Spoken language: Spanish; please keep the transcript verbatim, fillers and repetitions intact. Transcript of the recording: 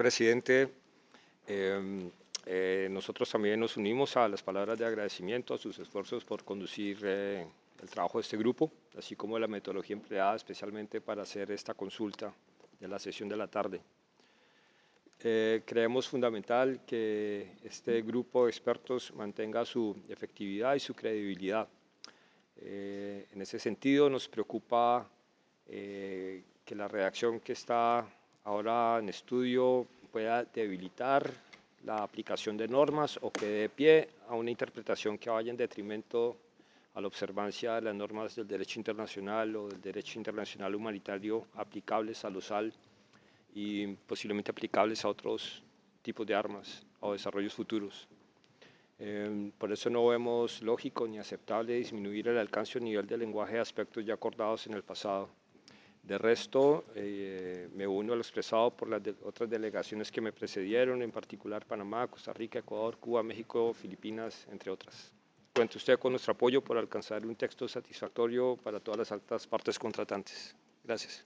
presidente. Eh, eh, nosotros también nos unimos a las palabras de agradecimiento a sus esfuerzos por conducir eh, el trabajo de este grupo, así como la metodología empleada especialmente para hacer esta consulta de la sesión de la tarde. Eh, creemos fundamental que este grupo de expertos mantenga su efectividad y su credibilidad. Eh, en ese sentido, nos preocupa eh, que la redacción que está ahora en estudio pueda debilitar la aplicación de normas o que dé pie a una interpretación que vaya en detrimento a la observancia de las normas del derecho internacional o del derecho internacional humanitario aplicables al OSAL y posiblemente aplicables a otros tipos de armas o desarrollos futuros. Eh, por eso no vemos lógico ni aceptable disminuir el alcance o nivel de lenguaje de aspectos ya acordados en el pasado. De resto, eh, me uno a lo expresado por las de otras delegaciones que me precedieron, en particular Panamá, Costa Rica, Ecuador, Cuba, México, Filipinas, entre otras. Cuente usted con nuestro apoyo por alcanzar un texto satisfactorio para todas las altas partes contratantes. Gracias.